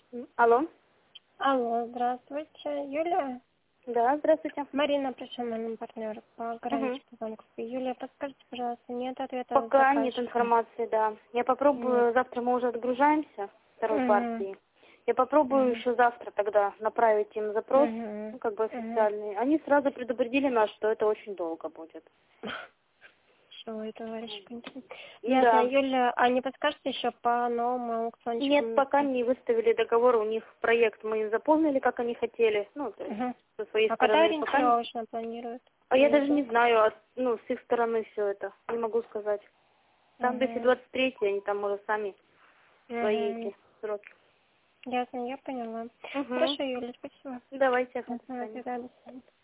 Алло. Алло, здравствуйте, Юлия. Да, здравствуйте. Марина, профессиональный партнер по Мгм. ограниченному банковской. Юлия, подскажите, пожалуйста, нет ответа от Пока нет заказчика? информации, да. Я Нет. попробую, завтра мы уже отгружаемся второй Мгм. партии. Я попробую Мгм. еще завтра тогда направить им запрос, Мгм. как бы Мгм. официальный. Они сразу предупредили нас, что это очень долго будет. Ой, товарищ Константин. Ясно, Да. Юля, а не подскажете еще по новому Нет, аукциончику? пока не выставили договор, у них проект мы им заполнили, как они хотели. Ну, то есть Угу. со своей А когда стороны пока не... ориентировочно планируют? А я даже не Недолго? знаю, ну, с их стороны все это. Не могу сказать. Там до Угу. 23 они там уже сами свои Угу. эти сроки. Ясно, я поняла. Угу. Хорошо, Юля, спасибо. Давайте, до До свидания. свидания.